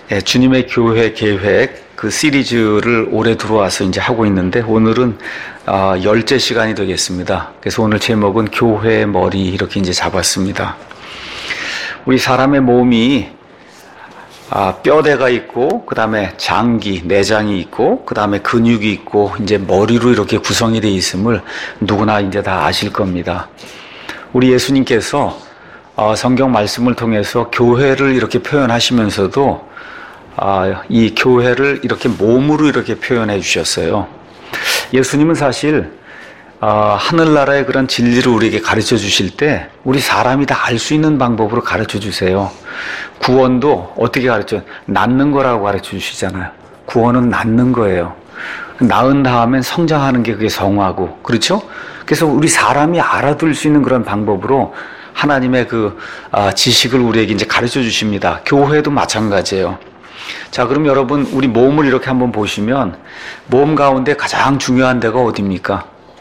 주님의 교회 계획 그 시리즈를 올해 들어와서 이제 하고 있는데 오늘은 10째 시간이 되겠습니다. 그래서 오늘 제목은 교회의 머리 이렇게 이제 잡았습니다. 우리 사람의 몸이 뼈대가 있고 그 다음에 장기, 내장이 있고 그 다음에 근육이 있고 이제 머리로 이렇게 구성이 되어 있음을 누구나 이제 다 아실 겁니다. 우리 예수님께서 성경 말씀을 통해서 교회를 이렇게 표현하시면서도 이 교회를 이렇게 몸으로 이렇게 표현해 주셨어요. 예수님은 사실 하늘나라의 그런 진리를 우리에게 가르쳐 주실 때 우리 사람이 다 알 수 있는 방법으로 가르쳐 주세요. 구원도 어떻게 가르쳐? 낳는 거라고 가르쳐 주시잖아요. 구원은 낳는 거예요. 낳은 다음엔 성장하는 게 그게 성화고, 그렇죠? 그래서 우리 사람이 알아둘 수 있는 그런 방법으로 하나님의 그 지식을 우리에게 이제 가르쳐 주십니다. 교회도 마찬가지예요. 자, 그럼 여러분 우리 몸을 이렇게 한번 보시면 몸 가운데 가장 중요한 데가 어디입니까?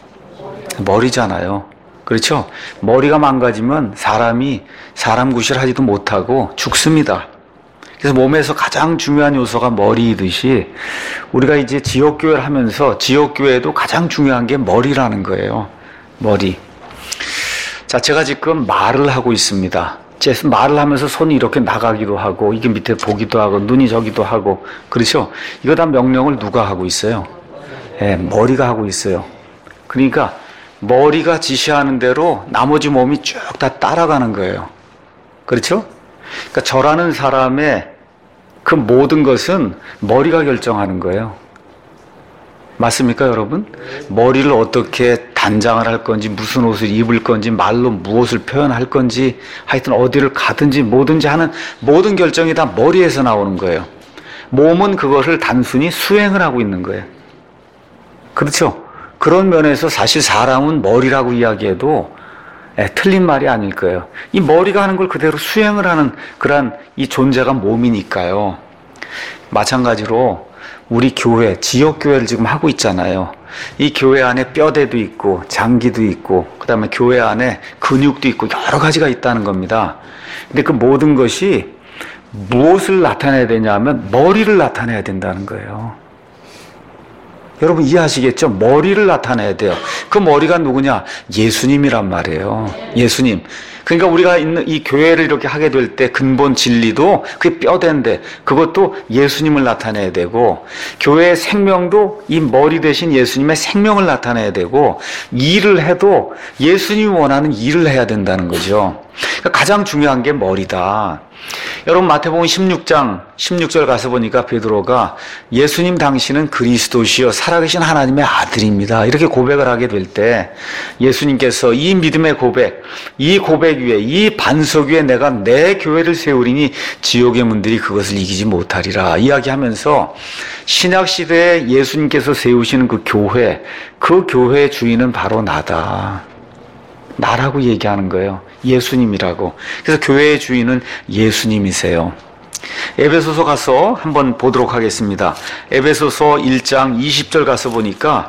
머리잖아요. 그렇죠? 머리가 망가지면 사람이 사람 구실하지도 못하고 죽습니다. 그래서 몸에서 가장 중요한 요소가 머리이듯이 우리가 이제 지역교회를 하면서 지역교회도 가장 중요한 게 머리라는 거예요. 머리. 자, 제가 지금 말을 하고 있습니다. 말을 하면서 손이 이렇게 나가기도 하고 이게 밑에 보기도 하고 눈이 저기도 하고, 그렇죠? 이거 다 명령을 누가 하고 있어요? 머리가 하고 있어요. 그러니까 머리가 지시하는 대로 나머지 몸이 쭉 다 따라가는 거예요. 그렇죠? 그러니까 저라는 사람의 그 모든 것은 머리가 결정하는 거예요. 맞습니까, 여러분? 머리를 어떻게 단장을 할 건지, 무슨 옷을 입을 건지, 말로 무엇을 표현할 건지, 하여튼 어디를 가든지 뭐든지 하는 모든 결정이 다 머리에서 나오는 거예요. 몸은 그것을 단순히 수행을 하고 있는 거예요. 그렇죠? 그런 면에서 사실 사람은 머리라고 이야기해도 틀린 말이 아닐 거예요. 이 머리가 하는 걸 그대로 수행을 하는 그런 이 존재가 몸이니까요. 마찬가지로 우리 교회, 지역교회를 지금 하고 있잖아요. 이 교회 안에 뼈대도 있고 장기도 있고 그 다음에 교회 안에 근육도 있고 여러 가지가 있다는 겁니다. 근데 그 모든 것이 무엇을 나타내야 되냐면 머리를 나타내야 된다는 거예요. 여러분 이해하시겠죠? 머리를 나타내야 돼요. 그 머리가 누구냐? 예수님이란 말이에요. 예수님. 그러니까 우리가 있는 이 교회를 이렇게 하게 될 때 근본 진리도 그게 뼈대인데 그것도 예수님을 나타내야 되고, 교회의 생명도 이 머리 대신 예수님의 생명을 나타내야 되고, 일을 해도 예수님이 원하는 일을 해야 된다는 거죠. 그러니까 가장 중요한 게 머리다. 여러분 마태복음 16장 16절 가서 보니까 베드로가 예수님 당신은 그리스도시요 살아계신 하나님의 아들입니다 이렇게 고백을 하게 될 때 예수님께서 이 믿음의 고백, 이 고백 위에, 이 반석 위에 내가 내 교회를 세우리니 지옥의 문들이 그것을 이기지 못하리라 이야기하면서 신약시대에 예수님께서 세우시는 그 교회의 주인은 바로 나다, 나라고 얘기하는 거예요. 예수님이라고. 그래서 교회의 주인은 예수님이세요. 에베소서 가서 한번 보도록 하겠습니다. 에베소서 1장 20절 가서 보니까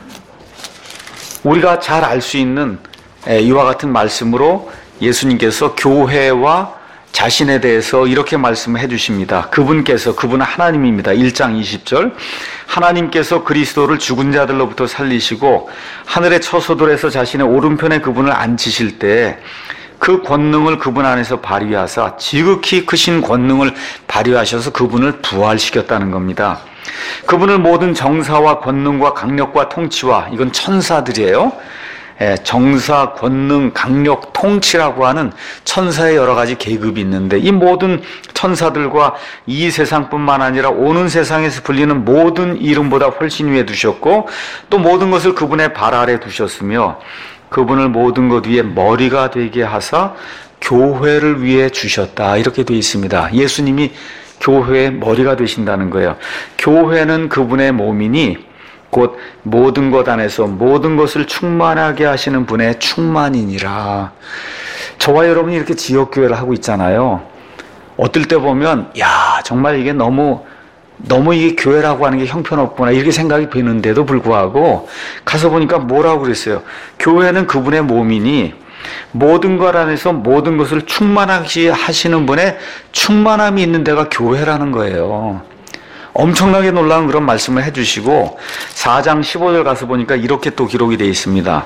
우리가 잘 알 수 있는 이와 같은 말씀으로 예수님께서 교회와 자신에 대해서 이렇게 말씀해 주십니다. 그분은 하나님입니다. 1장 20절. 하나님께서 그리스도를 죽은 자들로부터 살리시고 하늘의 처소들에서 자신의 오른편에 그분을 앉히실 때 그 권능을 그분 안에서 발휘하사 지극히 크신 권능을 발휘하셔서 그분을 부활시켰다는 겁니다. 그분을 모든 정사와 권능과 강력과 통치와, 이건 천사들이에요. 정사, 권능, 강력, 통치라고 하는 천사의 여러 가지 계급이 있는데 이 모든 천사들과 이 세상뿐만 아니라 오는 세상에서 불리는 모든 이름보다 훨씬 위에 두셨고 또 모든 것을 그분의 발 아래 두셨으며 그분을 모든 것 위에 머리가 되게 하사 교회를 위해 주셨다 이렇게 되어 있습니다. 예수님이 교회의 머리가 되신다는 거예요. 교회는 그분의 몸이니 곧 모든 것 안에서 모든 것을 충만하게 하시는 분의 충만이니라. 저와 여러분이 이렇게 지역교회를 하고 있잖아요. 어떨 때 보면 정말 이게 너무 이게 교회라고 하는 게 형편없구나 이렇게 생각이 드는데도 불구하고 가서 보니까 뭐라고 그랬어요? 교회는 그분의 몸이니 모든 것 안에서 모든 것을 충만하게 하시는 분의 충만함이 있는 데가 교회라는 거예요. 엄청나게 놀라운 그런 말씀을 해주시고 4장 15절 가서 보니까 이렇게 또 기록이 되어 있습니다.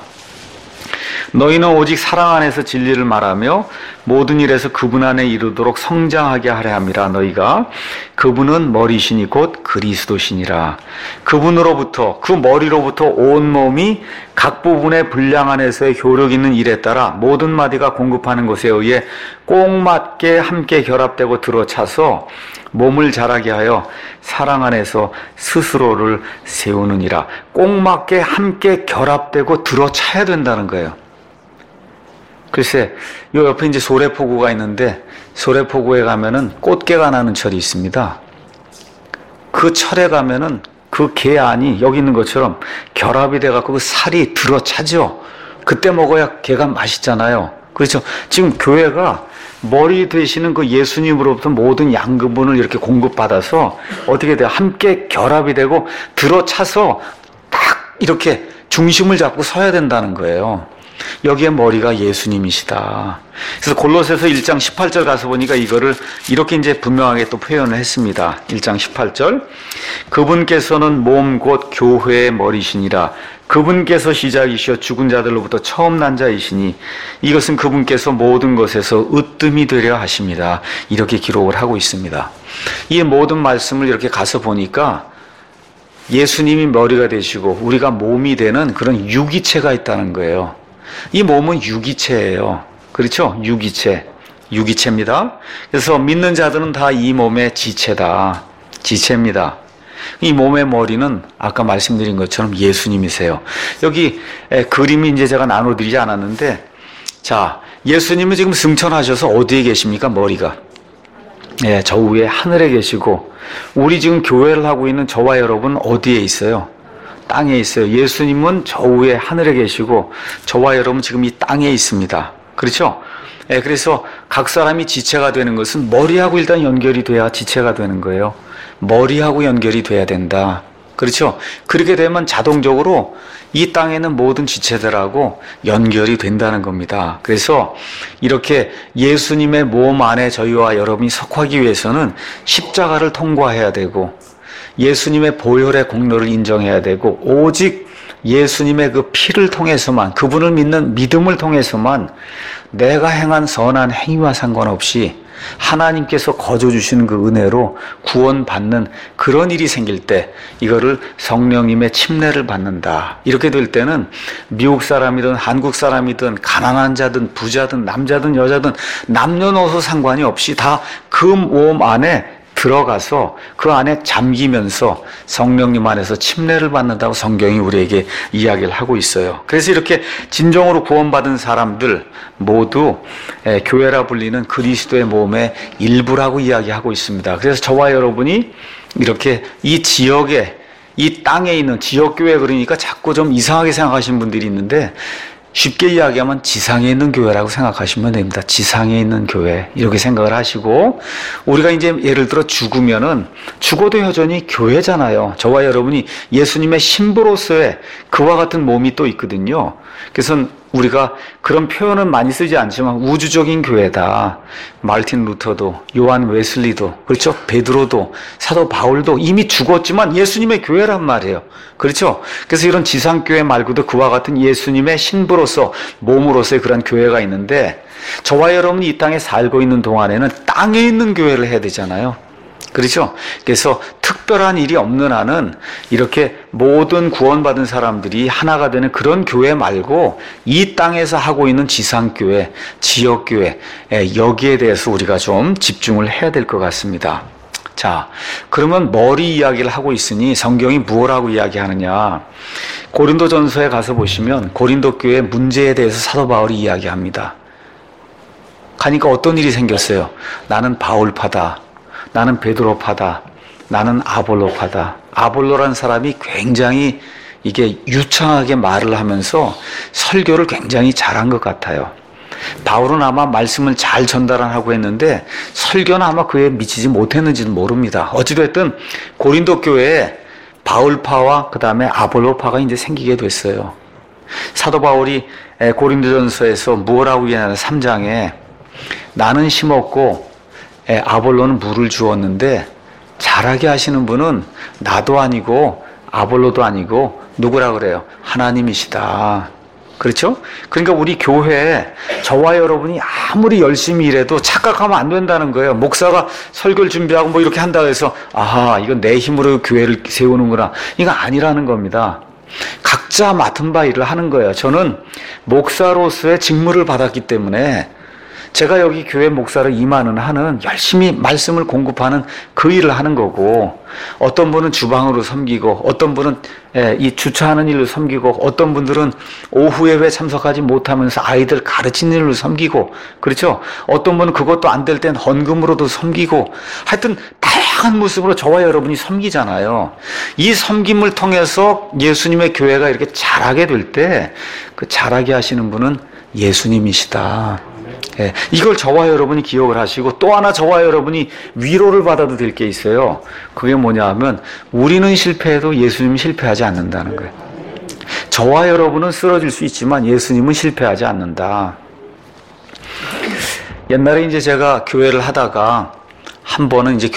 너희는 오직 사랑 안에서 진리를 말하며 모든 일에서 그분 안에 이르도록 성장하게 하려 함이라. 너희가 그분은 머리시니 곧 그리스도시니라. 그분으로부터, 그 머리로부터 온 몸이 각 부분의 분량 안에서의 효력 있는 일에 따라 모든 마디가 공급하는 것에 의해 꼭 맞게 함께 결합되고 들어차서 몸을 자라게 하여 사랑 안에서 스스로를 세우느니라. 꼭 맞게 함께 결합되고 들어차야 된다는 거예요. 글쎄, 요 옆에 이제 소래포구가 있는데, 소래포구에 가면은 꽃게가 나는 철이 있습니다. 그 철에 가면은 그 게 안이 여기 있는 것처럼 결합이 돼갖고 그 살이 들어차죠. 그때 먹어야 게가 맛있잖아요. 그렇죠. 지금 교회가 머리 되시는 그 예수님으로부터 모든 양분을 이렇게 공급받아서 어떻게 돼요? 함께 결합이 되고 들어차서 딱 이렇게 중심을 잡고 서야 된다는 거예요. 여기에 머리가 예수님이시다. 그래서 골로새서 1장 18절 가서 보니까 이거를 이렇게 이제 분명하게 또 표현을 했습니다. 1장 18절. 그분께서는 몸 곧 교회의 머리시니라. 그분께서 시작이시여 죽은 자들로부터 처음 난 자이시니 이것은 그분께서 모든 것에서 으뜸이 되려 하십니다. 이렇게 기록을 하고 있습니다. 이 모든 말씀을 이렇게 가서 보니까 예수님이 머리가 되시고 우리가 몸이 되는 그런 유기체가 있다는 거예요. 이 몸은 유기체예요. 그렇죠? 유기체입니다. 그래서 믿는 자들은 다 이 몸의 지체다. 지체입니다. 이 몸의 머리는 아까 말씀드린 것처럼 예수님이세요. 여기 그림이 이제 제가 나눠드리지 않았는데, 자, 예수님은 지금 승천하셔서 어디에 계십니까? 머리가. 예, 저 위에 하늘에 계시고, 우리 지금 교회를 하고 있는 저와 여러분 어디에 있어요? 땅에 있어요. 예수님은 저 위에 하늘에 계시고 저와 여러분 지금 이 땅에 있습니다. 그렇죠? 예, 그래서 각 사람이 지체가 되는 것은 머리하고 일단 연결이 돼야 지체가 되는 거예요. 머리하고 연결이 돼야 된다. 그렇죠? 그렇게 되면 자동적으로 이 땅에는 모든 지체들하고 연결이 된다는 겁니다. 그래서 이렇게 예수님의 몸 안에 저희와 여러분이 속하기 위해서는 십자가를 통과해야 되고 예수님의 보혈의 공로를 인정해야 되고 오직 예수님의 그 피를 통해서만, 그분을 믿는 믿음을 통해서만 내가 행한 선한 행위와 상관없이 하나님께서 거저 주시는 그 은혜로 구원받는 그런 일이 생길 때 이거를 성령님의 침례를 받는다. 이렇게 될 때는 미국 사람이든 한국 사람이든 가난한 자든 부자든 남자든 여자든 남녀노소 상관이 없이 다 그 몸 안에 들어가서 그 안에 잠기면서 성령님 안에서 침례를 받는다고 성경이 우리에게 이야기를 하고 있어요. 그래서 이렇게 진정으로 구원받은 사람들 모두 교회라 불리는 그리스도의 몸의 일부라고 이야기하고 있습니다. 그래서 저와 여러분이 이렇게 이 지역에, 이 땅에 있는 지역교회, 그러니까 자꾸 좀 이상하게 생각하시는 분들이 있는데 쉽게 이야기하면 지상에 있는 교회라고 생각하시면 됩니다. 지상에 있는 교회 이렇게 생각을 하시고, 우리가 이제 예를 들어 죽어도 여전히 교회잖아요. 저와 여러분이 예수님의 신부로서의 그와 같은 몸이 또 있거든요. 그래서 우리가 그런 표현은 많이 쓰지 않지만 우주적인 교회다. 마르틴 루터도, 요한 웨슬리도, 그렇죠? 베드로도, 사도 바울도 이미 죽었지만 예수님의 교회란 말이에요. 그렇죠? 그래서 이런 지상교회 말고도 그와 같은 예수님의 신부로서, 몸으로서의 그런 교회가 있는데, 저와 여러분이 이 땅에 살고 있는 동안에는 땅에 있는 교회를 해야 되잖아요. 그렇죠? 그래서 특별한 일이 없는 한은 이렇게 모든 구원받은 사람들이 하나가 되는 그런 교회 말고 이 땅에서 하고 있는 지상교회, 지역교회, 여기에 대해서 우리가 좀 집중을 해야 될 것 같습니다. 자, 그러면 머리 이야기를 하고 있으니 성경이 무엇라고 이야기하느냐? 고린도전서에 가서 보시면 고린도 교회 문제에 대해서 사도 바울이 이야기합니다. 가니까 어떤 일이 생겼어요? 나는 바울파다. 나는 베드로파다. 나는 아볼로파다. 아볼로라는 사람이 굉장히 이게 유창하게 말을 하면서 설교를 굉장히 잘한 것 같아요. 바울은 아마 말씀을 잘 전달하고 했는데 설교는 아마 그에 미치지 못했는지는 모릅니다. 어찌됐든 고린도 교회에 바울파와 그 다음에 아볼로파가 이제 생기게 됐어요. 사도 바울이 고린도전서에서 뭐라고 얘기하냐면 3장에 나는 심었고 아볼로는 물을 주었는데 자라게 하시는 분은 나도 아니고 아볼로도 아니고 누구라 그래요? 하나님이시다. 그렇죠? 그러니까 우리 교회에 저와 여러분이 아무리 열심히 일해도 착각하면 안 된다는 거예요. 목사가 설교를 준비하고 뭐 이렇게 한다고 해서 아하, 이건 내 힘으로 교회를 세우는구나. 이거 아니라는 겁니다. 각자 맡은 바 일을 하는 거예요. 저는 목사로서의 직무를 받았기 때문에 제가 여기 교회 목사를 임하는 한은 열심히 말씀을 공급하는 그 일을 하는 거고, 어떤 분은 주방으로 섬기고, 어떤 분은 이 주차하는 일로 섬기고, 어떤 분들은 오후 예배 참석하지 못하면서 아이들 가르치는 일로 섬기고, 그렇죠? 어떤 분은 그것도 안 될 땐 헌금으로도 섬기고, 하여튼 다양한 모습으로 저와 여러분이 섬기잖아요. 이 섬김을 통해서 예수님의 교회가 이렇게 자라게 될 때, 그 자라게 하시는 분은 예수님이시다. 이걸 저와 여러분이 기억을 하시고, 또 하나 저와 여러분이 위로를 받아도 될 게 있어요. 그게 뭐냐 하면 우리는 실패해도 예수님은 실패하지 않는다는 거예요. 저와 여러분은 쓰러질 수 있지만 예수님은 실패하지 않는다. 옛날에 이제 제가 교회를 하다가 한 번은 이제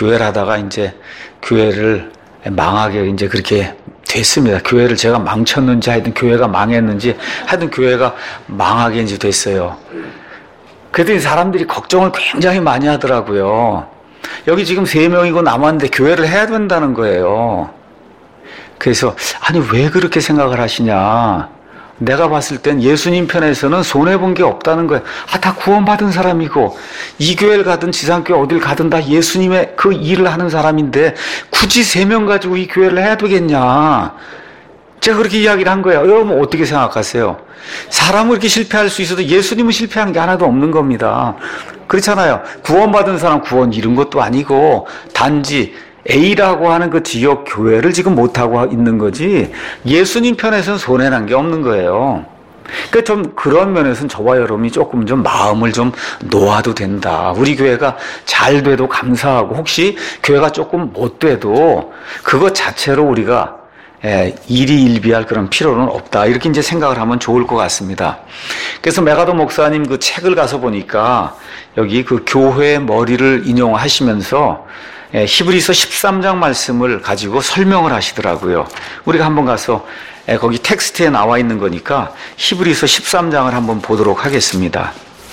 교회를 망하게 이제 그렇게 됐습니다. 교회를 제가 망쳤는지 하여튼 교회가 망했는지 하여튼 교회가 망하게 이제 됐어요. 그랬더니 사람들이 걱정을 굉장히 많이 하더라고요. 여기 지금 3명이고 남았는데 교회를 해야 된다는 거예요. 그래서 아니 왜 그렇게 생각을 하시냐. 내가 봤을 땐 예수님 편에서는 손해본 게 없다는 거예요. 다 구원받은 사람이고 이 교회를 가든 지상교회 어딜 가든 다 예수님의 그 일을 하는 사람인데 굳이 3명 가지고 이 교회를 해야 되겠냐. 제가 그렇게 이야기를 한 거예요. 여러분 어떻게 생각하세요? 사람은 이렇게 실패할 수 있어도 예수님은 실패한 게 하나도 없는 겁니다. 그렇잖아요. 구원받은 사람 구원 이룬 것도 아니고 단지 A라고 하는 그 지역 교회를 지금 못하고 있는 거지 예수님 편에서는 손해난 게 없는 거예요. 그러니까 좀 그런 면에서는 저와 여러분이 조금 좀 마음을 좀 놓아도 된다. 우리 교회가 잘 돼도 감사하고 혹시 교회가 조금 못 돼도 그것 자체로 우리가 일희일비할 그런 필요는 없다. 이렇게 이제 생각을 하면 좋을 것 같습니다. 그래서 메가도 목사님 그 책을 가서 보니까 여기 그 교회의 머리를 인용하시면서 히브리서 13장 말씀을 가지고 설명을 하시더라고요. 우리가 한번 가서 거기 텍스트에 나와 있는 거니까 히브리서 13장을 한번 보도록 하겠습니다.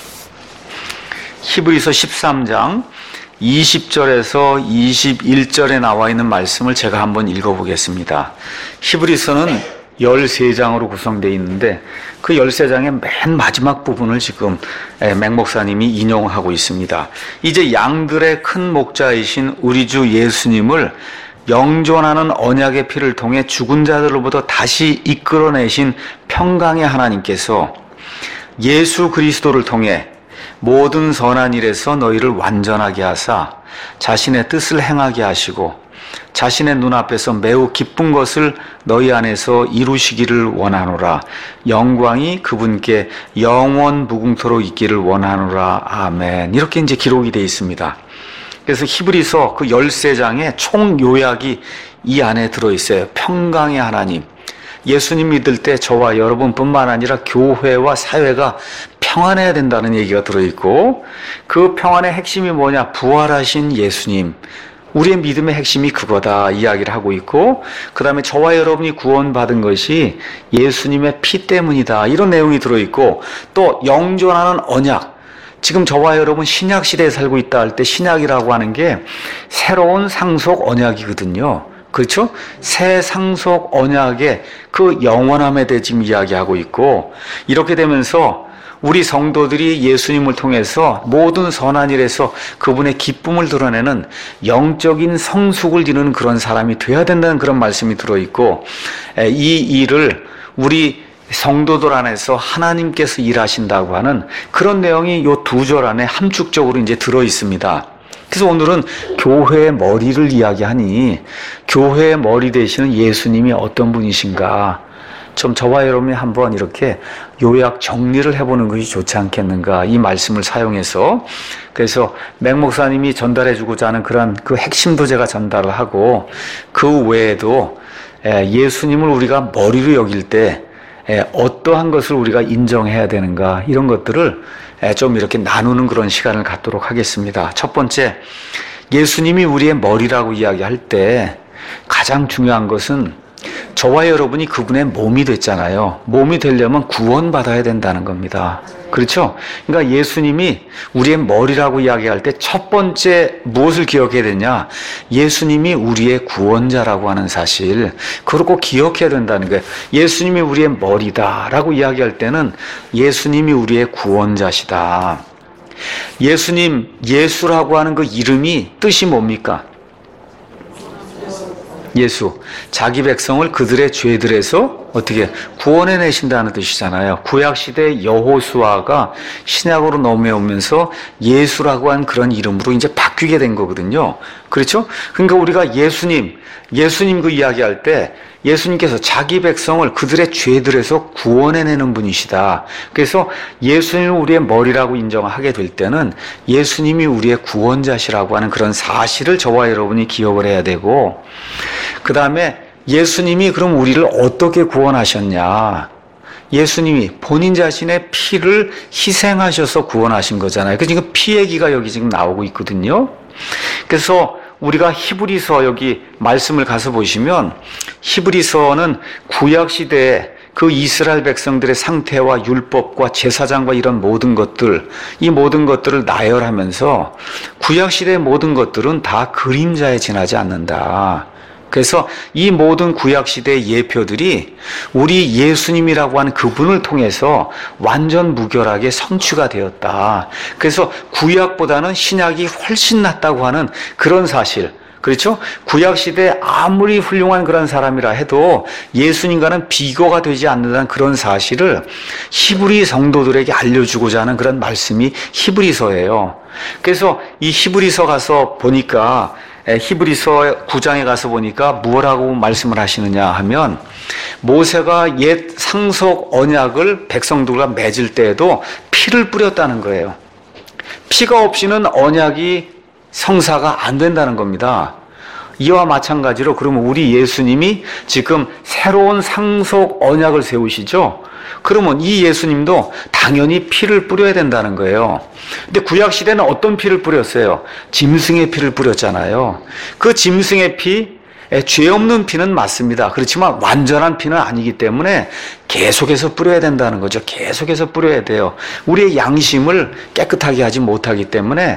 히브리서 13장 20절에서 21절에 나와 있는 말씀을 제가 한번 읽어보겠습니다. 히브리서는 13장으로 구성되어 있는데 그 13장의 맨 마지막 부분을 지금 맹 목사님이 인용하고 있습니다. 이제 양들의 큰 목자이신 우리 주 예수님을 영존하는 언약의 피를 통해 죽은 자들로부터 다시 이끌어내신 평강의 하나님께서 예수 그리스도를 통해 모든 선한 일에서 너희를 완전하게 하사 자신의 뜻을 행하게 하시고 자신의 눈앞에서 매우 기쁜 것을 너희 안에서 이루시기를 원하노라. 영광이 그분께 영원 무궁토록 있기를 원하노라. 아멘. 이렇게 이제 기록이 되어 있습니다. 그래서 히브리서 그 13장의 총 요약이 이 안에 들어있어요. 평강의 하나님. 예수님 믿을 때 저와 여러분뿐만 아니라 교회와 사회가 평안해야 된다는 얘기가 들어있고 그 평안의 핵심이 뭐냐? 부활하신 예수님. 우리의 믿음의 핵심이 그거다 이야기를 하고 있고 그 다음에 저와 여러분이 구원받은 것이 예수님의 피 때문이다 이런 내용이 들어있고 또 영존하는 언약. 지금 저와 여러분 신약 시대에 살고 있다 할 때 신약이라고 하는 게 새로운 상속 언약이거든요. 그렇죠? 새 상속 언약의 그 영원함에 대해 지금 이야기하고 있고 이렇게 되면서 우리 성도들이 예수님을 통해서 모든 선한 일에서 그분의 기쁨을 드러내는 영적인 성숙을 이루는 그런 사람이 되어야 된다는 그런 말씀이 들어있고 이 일을 우리 성도들 안에서 하나님께서 일하신다고 하는 그런 내용이 이 2절 안에 함축적으로 이제 들어있습니다. 그래서 오늘은 교회의 머리를 이야기하니 교회의 머리 되시는 예수님이 어떤 분이신가 좀 저와 여러분이 한번 이렇게 요약 정리를 해보는 것이 좋지 않겠는가 이 말씀을 사용해서 그래서 맹 목사님이 전달해주고자 하는 그런 그 핵심도 제가 전달을 하고 그 외에도 예수님을 우리가 머리로 여길 때 어떠한 것을 우리가 인정해야 되는가 이런 것들을 좀 이렇게 나누는 그런 시간을 갖도록 하겠습니다. 첫 번째, 예수님이 우리의 머리라고 이야기할 때 가장 중요한 것은 저와 여러분이 그분의 몸이 됐잖아요. 몸이 되려면 구원받아야 된다는 겁니다. 그렇죠? 그러니까 예수님이 우리의 머리라고 이야기할 때 첫 번째 무엇을 기억해야 되냐? 예수님이 우리의 구원자라고 하는 사실, 그걸 꼭 기억해야 된다는 거예요. 예수님이 우리의 머리다라고 이야기할 때는 예수님이 우리의 구원자시다. 예수님, 예수라고 하는 그 이름이 뜻이 뭡니까? 예수, 자기 백성을 그들의 죄들에서 어떻게 구원해내신다는 뜻이잖아요. 구약시대 여호수아가 신약으로 넘어오면서 예수라고 한 그런 이름으로 이제 바뀌게 된 거거든요. 그렇죠? 그러니까 우리가 예수님 그 이야기할 때 예수님께서 자기 백성을 그들의 죄들에서 구원해내는 분이시다. 그래서 예수님을 우리의 머리라고 인정하게 될 때는 예수님이 우리의 구원자시라고 하는 그런 사실을 저와 여러분이 기억을 해야 되고, 그 다음에 예수님이 그럼 우리를 어떻게 구원하셨냐? 예수님이 본인 자신의 피를 희생하셔서 구원하신 거잖아요. 그래서 지금 피 얘기가 여기 지금 나오고 있거든요. 그래서 우리가 히브리서 여기 말씀을 가서 보시면 히브리서는 구약시대에 그 이스라엘 백성들의 상태와 율법과 제사장과 이런 모든 것들, 이 모든 것들을 나열하면서 구약시대의 모든 것들은 다 그림자에 지나지 않는다. 그래서 이 모든 구약시대의 예표들이 우리 예수님이라고 하는 그분을 통해서 완전 무결하게 성취가 되었다. 그래서 구약보다는 신약이 훨씬 낫다고 하는 그런 사실. 그렇죠? 구약시대에 아무리 훌륭한 그런 사람이라 해도 예수님과는 비교가 되지 않는다는 그런 사실을 히브리 성도들에게 알려주고자 하는 그런 말씀이 히브리서예요. 그래서 이 히브리서 가서 보니까 히브리서 9장에 가서 보니까 뭐라고 말씀을 하시느냐 하면 모세가 옛 상속 언약을 백성들과 맺을 때에도 피를 뿌렸다는 거예요. 피가 없이는 언약이 성사가 안 된다는 겁니다. 이와 마찬가지로 그러면 우리 예수님이 지금 새로운 상속 언약을 세우시죠? 그러면 이 예수님도 당연히 피를 뿌려야 된다는 거예요. 근데 구약시대는 어떤 피를 뿌렸어요? 짐승의 피를 뿌렸잖아요. 그 짐승의 피, 죄 없는 피는 맞습니다. 그렇지만 완전한 피는 아니기 때문에 계속해서 뿌려야 된다는 거죠. 계속해서 뿌려야 돼요. 우리의 양심을 깨끗하게 하지 못하기 때문에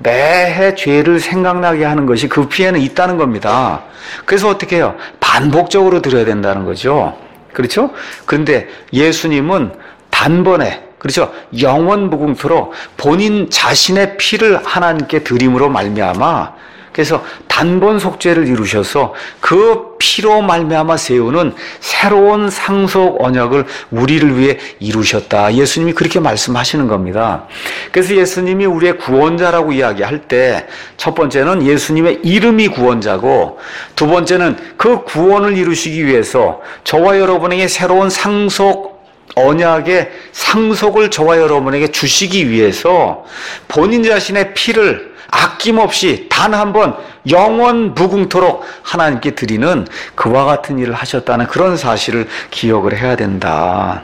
매해 죄를 생각나게 하는 것이 그 피에는 있다는 겁니다. 그래서 어떻게 해요? 반복적으로 드려야 된다는 거죠. 그렇죠? 그런데 예수님은 단번에, 그렇죠? 영원 무궁토록 본인 자신의 피를 하나님께 드림으로 말미암아, 그래서 단번 속죄를 이루셔서 그 피로 말미암아 세우는 새로운 상속 언약을 우리를 위해 이루셨다. 예수님이 그렇게 말씀하시는 겁니다. 그래서 예수님이 우리의 구원자라고 이야기할 때 첫 번째는 예수님의 이름이 구원자고, 두 번째는 그 구원을 이루시기 위해서 저와 여러분에게 새로운 상속 언약의 상속을 저와 여러분에게 주시기 위해서 본인 자신의 피를 아낌없이 단 한 번 영원 무궁토록 하나님께 드리는 그와 같은 일을 하셨다는 그런 사실을 기억을 해야 된다.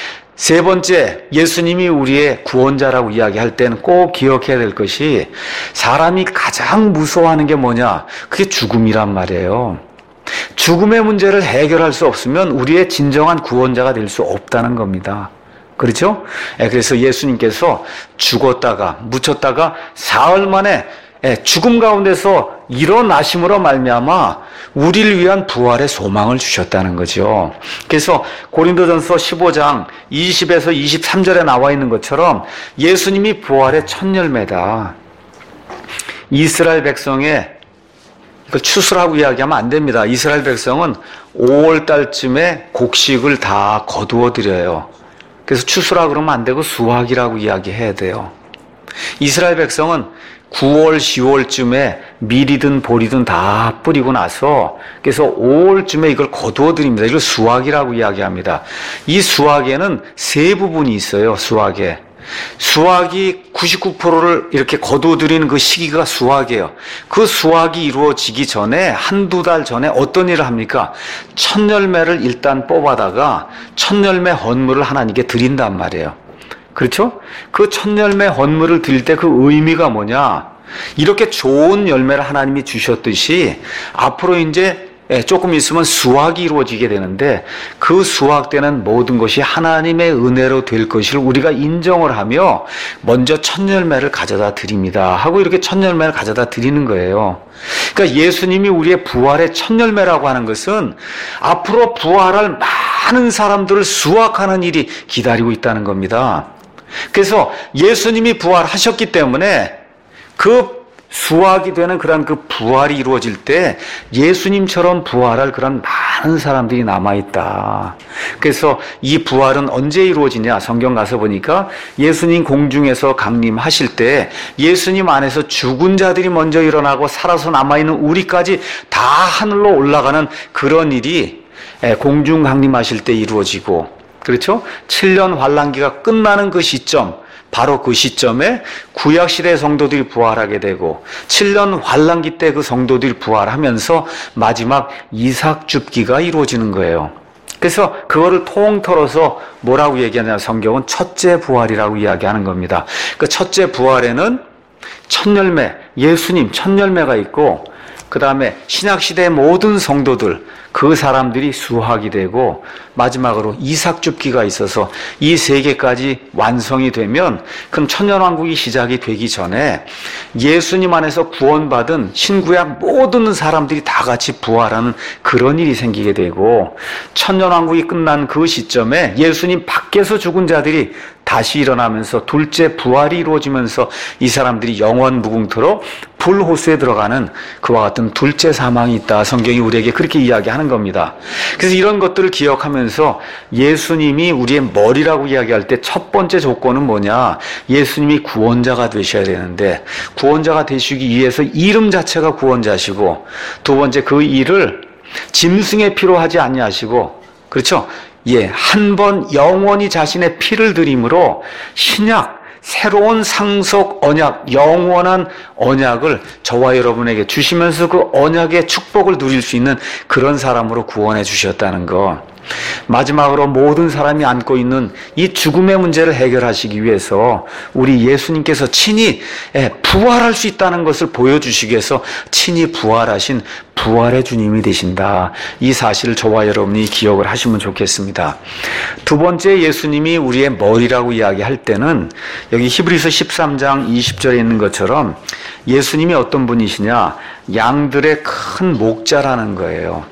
세 번째, 예수님이 우리의 구원자라고 이야기할 때는 꼭 기억해야 될 것이 사람이 가장 무서워하는 게 뭐냐? 그게 죽음이란 말이에요. 죽음의 문제를 해결할 수 없으면 우리의 진정한 구원자가 될 수 없다는 겁니다. 그렇죠? 그래서 예수님께서 죽었다가 묻혔다가 사흘 만에 죽음 가운데서 일어나심으로 말미암아 우리를 위한 부활의 소망을 주셨다는 거죠. 그래서 고린도전서 15장 20에서 23절에 나와 있는 것처럼 예수님이 부활의 첫 열매다. 이스라엘 백성의 추수라고 이야기하면 안 됩니다. 이스라엘 백성은 5월 달쯤에 곡식을 다 거두어 드려요. 그래서 추수라 그러면 안 되고 수확이라고 이야기해야 돼요. 이스라엘 백성은 9월, 10월쯤에 밀이든 보리든 다 뿌리고 나서 그래서 5월쯤에 이걸 거두어 드립니다. 이걸 수확이라고 이야기합니다. 이 수확에는 세 부분이 있어요. 수확에. 수확이 99%를 이렇게 거두들이는 그 시기가 수확이에요. 그 수확이 이루어지기 전에 한두 달 전에 어떤 일을 합니까? 첫 열매를 일단 뽑아다가 첫 열매 헌물을 하나님께 드린단 말이에요. 그렇죠? 그 첫 열매 헌물을 드릴 때 그 의미가 뭐냐? 이렇게 좋은 열매를 하나님이 주셨듯이 앞으로 이제 조금 있으면 수확이 이루어지게 되는데 그 수확되는 모든 것이 하나님의 은혜로 될 것을 우리가 인정을 하며 먼저 첫 열매를 가져다 드립니다 하고 이렇게 첫 열매를 가져다 드리는 거예요. 그러니까 예수님이 우리의 부활의 첫 열매라고 하는 것은 앞으로 부활할 많은 사람들을 수확하는 일이 기다리고 있다는 겁니다. 그래서 예수님이 부활하셨기 때문에 그 수확이 되는 그런 그 부활이 이루어질 때 예수님처럼 부활할 그런 많은 사람들이 남아있다. 그래서 이 부활은 언제 이루어지냐? 성경 가서 보니까 예수님 공중에서 강림하실 때 예수님 안에서 죽은 자들이 먼저 일어나고 살아서 남아있는 우리까지 다 하늘로 올라가는 그런 일이 공중 강림하실 때 이루어지고, 그렇죠? 7년 환란기가 끝나는 그 시점, 바로 그 시점에 구약시대 성도들이 부활하게 되고 7년 환란기 때 그 성도들이 부활하면서 마지막 이삭 줍기가 이루어지는 거예요. 그래서 그거를 통틀어서 뭐라고 얘기하냐? 성경은 첫째 부활이라고 이야기하는 겁니다. 그 첫째 부활에는 첫 열매, 예수님 첫 열매가 있고 그 다음에 신약시대의 모든 성도들, 그 사람들이 수확이 되고 마지막으로 이삭 줍기가 있어서 이 세 개까지 완성이 되면 그럼 천년왕국이 시작이 되기 전에 예수님 안에서 구원받은 신구약 모든 사람들이 다 같이 부활하는 그런 일이 생기게 되고 천년왕국이 끝난 그 시점에 예수님 밖에서 죽은 자들이 다시 일어나면서 둘째 부활이 이루어지면서 이 사람들이 영원 무궁토록 불호수에 들어가는 그와 같은 둘째 사망이 있다. 성경이 우리에게 그렇게 이야기하는 겁니다. 그래서 이런 것들을 기억하면서 예수님이 우리의 머리라고 이야기할 때 첫 번째 조건은 뭐냐? 예수님이 구원자가 되셔야 되는데 구원자가 되시기 위해서 이름 자체가 구원자시고 두 번째 그 일을 짐승의 피로 하지 아니하시고, 그렇죠? 한 번 영원히 자신의 피를 드림으로 신약 새로운 상속 언약, 영원한 언약을 저와 여러분에게 주시면서 그 언약의 축복을 누릴 수 있는 그런 사람으로 구원해 주셨다는 것. 마지막으로 모든 사람이 안고 있는 이 죽음의 문제를 해결하시기 위해서 우리 예수님께서 친히 부활할 수 있다는 것을 보여주시기 위해서 친히 부활하신 부활의 주님이 되신다. 이 사실을 저와 여러분이 기억을 하시면 좋겠습니다. 두 번째, 예수님이 우리의 머리라고 이야기할 때는 여기 히브리서 13장 20절에 있는 것처럼 예수님이 어떤 분이시냐? 양들의 큰 목자라는 거예요.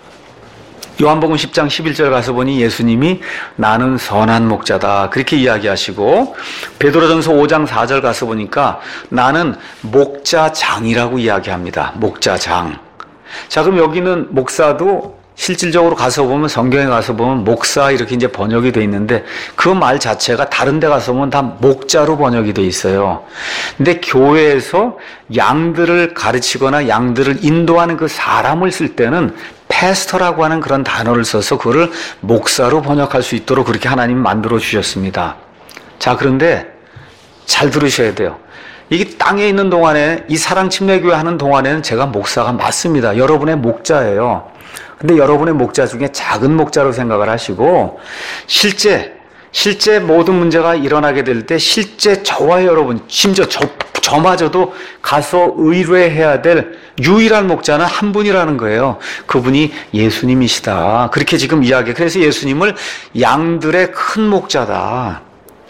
요한복음 10장 11절 가서 보니 예수님이 나는 선한 목자다 그렇게 이야기하시고, 베드로전서 5장 4절 가서 보니까 나는 목자장이라고 이야기합니다. 목자장. 자, 그럼 여기는 목사도 실질적으로 가서 보면, 성경에 가서 보면 목사 이렇게 이제 번역이 돼 있는데 그 말 자체가 다른 데 가서 보면 다 목자로 번역이 돼 있어요. 근데 교회에서 양들을 가르치거나 양들을 인도하는 그 사람을 쓸 때는 패스터라고 하는 그런 단어를 써서 그걸 목사로 번역할 수 있도록 그렇게 하나님이 만들어 주셨습니다. 자, 그런데 잘 들으셔야 돼요. 이게 땅에 있는 동안에, 이 사랑침례교회 하는 동안에는 제가 목사가 맞습니다. 여러분의 목자예요. 근데 여러분의 목자 중에 작은 목자로 생각을 하시고 실제 모든 문제가 일어나게 될 때 실제 저와 여러분, 심지어 저마저도 가서 의뢰해야 될 유일한 목자는 한 분이라는 거예요. 그분이 예수님이시다. 그렇게 지금 이야기. 그래서 예수님을 양들의 큰 목자다.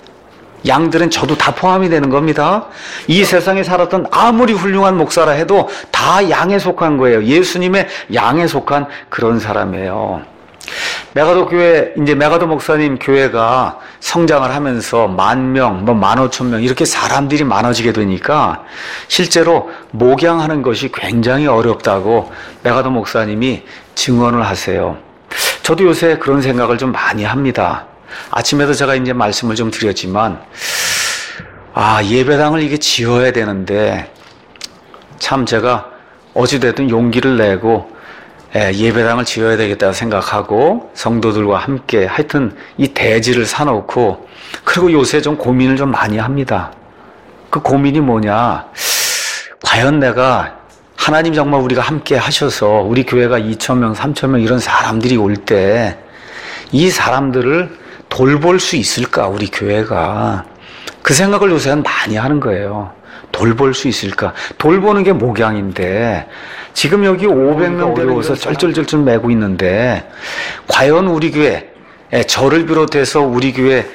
양들은 저도 다 포함이 되는 겁니다. 이 세상에 살았던 아무리 훌륭한 목사라 해도 다 양에 속한 거예요. 예수님의 양에 속한 그런 사람이에요. 메가도 교회, 이제 메가도 목사님 교회가 성장을 하면서 10,000명, 15,000명 이렇게 사람들이 많아지게 되니까 실제로 목양하는 것이 굉장히 어렵다고 메가도 목사님이 증언을 하세요. 저도 요새 그런 생각을 좀 많이 합니다. 아침에도 제가 이제 말씀을 좀 드렸지만, 예배당을 이게 지어야 되는데, 참 제가 어찌됐든 용기를 내고, 예배당을 지어야 되겠다고 생각하고 성도들과 함께 하여튼 이 대지를 사놓고 그리고 요새 좀 고민을 좀 많이 합니다. 그 고민이 뭐냐? 과연 내가 하나님 정말 우리가 함께 하셔서 우리 교회가 2,000명, 3,000명 이런 사람들이 올 때 이 사람들을 돌볼 수 있을까? 우리 교회가. 그 생각을 요새는 많이 하는 거예요. 돌볼 수 있을까? 돌보는 게 목양인데 지금 여기 500명 어려워서 쩔쩔쩔쩔 매고 있는데 과연 우리 교회, 저를 비롯해서 우리 교회,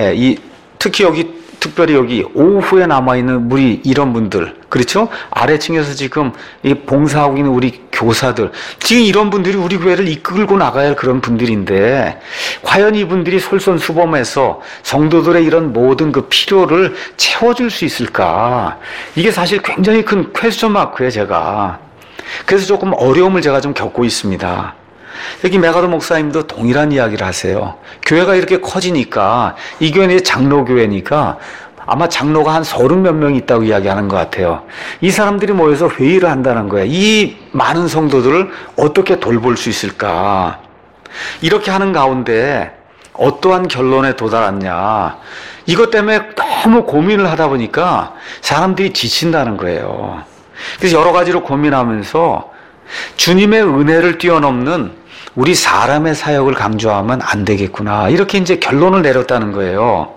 특히 여기 특별히 여기 오후에 남아있는 우리 이런 분들, 그렇죠? 아래층에서 지금 이 봉사하고 있는 우리 교사들, 지금 이런 분들이 우리 교회를 이끌고 나가야 할 그런 분들인데 과연 이분들이 솔선수범해서 성도들의 이런 모든 그 필요를 채워줄 수 있을까? 이게 사실 굉장히 큰 퀘스천 마크예요, 제가. 그래서 조금 어려움을 제가 좀 겪고 있습니다. 여기 메가더 목사님도 동일한 이야기를 하세요. 교회가 이렇게 커지니까 이 교회는 이제 장로교회니까 아마 장로가 한 30몇 명 있다고 이야기하는 것 같아요. 이 사람들이 모여서 회의를 한다는 거예요. 이 많은 성도들을 어떻게 돌볼 수 있을까? 이렇게 하는 가운데 어떠한 결론에 도달했냐? 이것 때문에 너무 고민을 하다 보니까 사람들이 지친다는 거예요. 그래서 여러 가지로 고민하면서 주님의 은혜를 뛰어넘는 우리 사람의 사역을 강조하면 안 되겠구나. 이렇게 이제 결론을 내렸다는 거예요.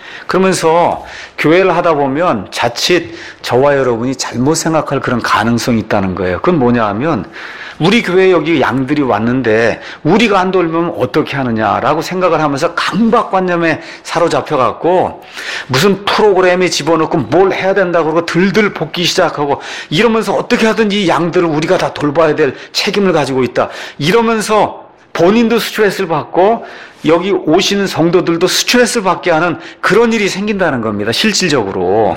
그러면서 교회를 하다 보면 자칫 저와 여러분이 잘못 생각할 그런 가능성이 있다는 거예요. 그건 뭐냐 하면 우리 교회에 여기 양들이 왔는데 우리가 안 돌보면 어떻게 하느냐라고 생각을 하면서 강박관념에 사로잡혀갖고 무슨 프로그램에 집어넣고 뭘 해야 된다고 그러고 들들 볶기 시작하고 이러면서 어떻게 하든지 이 양들을 우리가 다 돌봐야 될 책임을 가지고 있다. 이러면서 본인도 스트레스를 받고 여기 오시는 성도들도 스트레스를 받게 하는 그런 일이 생긴다는 겁니다. 실질적으로.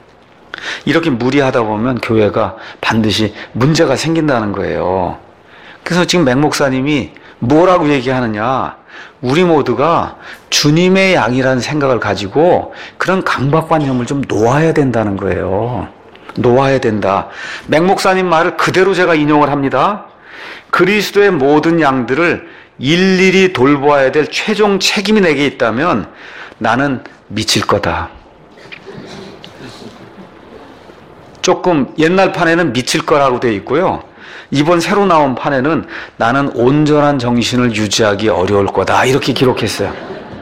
이렇게 무리하다 보면 교회가 반드시 문제가 생긴다는 거예요. 그래서 지금 맹 목사님이 뭐라고 얘기하느냐? 우리 모두가 주님의 양이라는 생각을 가지고 그런 강박관념을 좀 놓아야 된다는 거예요. 놓아야 된다. 맹 목사님 말을 그대로 제가 인용을 합니다. 그리스도의 모든 양들을 일일이 돌보아야 될 최종 책임이 내게 있다면 나는 미칠 거다. 조금 옛날 판에는 미칠 거라고 되어 있고요. 이번 새로 나온 판에는 나는 온전한 정신을 유지하기 어려울 거다. 이렇게 기록했어요.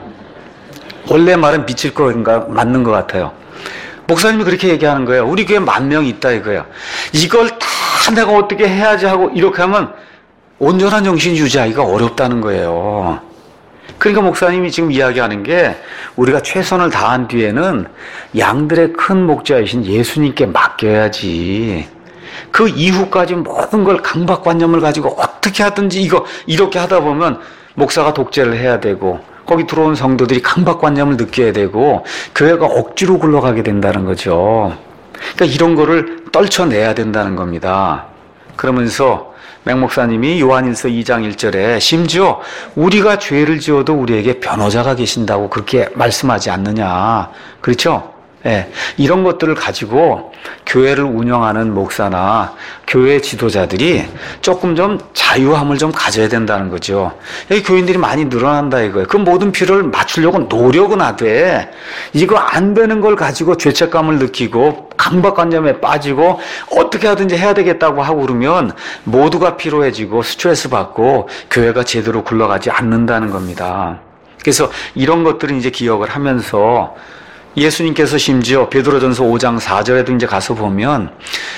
원래 말은 미칠 거인가 맞는 것 같아요. 목사님이 그렇게 얘기하는 거예요. 우리 교회 10,000명 있다 이거예요. 이걸 다 내가 어떻게 해야지 하고 이렇게 하면 온전한 정신 유지하기가 어렵다는 거예요. 그러니까 목사님이 지금 이야기하는 게 우리가 최선을 다한 뒤에는 양들의 큰 목자이신 예수님께 맡겨야지. 그 이후까지 모든 걸 강박관념을 가지고 어떻게 하든지 이렇게 하다 보면 목사가 독재를 해야 되고 거기 들어온 성도들이 강박관념을 느껴야 되고 교회가 억지로 굴러가게 된다는 거죠. 그러니까 이런 거를 떨쳐내야 된다는 겁니다. 그러면서 맹 목사님이 요한일서 2장 1절에 심지어 우리가 죄를 지어도 우리에게 변호자가 계신다고 그렇게 말씀하지 않느냐. 그렇죠? 예, 이런 것들을 가지고 교회를 운영하는 목사나 교회 지도자들이 조금 좀 자유함을 좀 가져야 된다는 거죠. 여기 교인들이 많이 늘어난다 이거예요. 그 모든 필요를 맞추려고 노력은 하되 이거 안 되는 걸 가지고 죄책감을 느끼고 강박관념에 빠지고 어떻게 하든지 해야 되겠다고 하고 그러면 모두가 피로해지고 스트레스 받고 교회가 제대로 굴러가지 않는다는 겁니다. 그래서 이런 것들을 이제 기억을 하면서 예수님께서 심지어 베드로전서 5장 4절에도 이제 가서 보면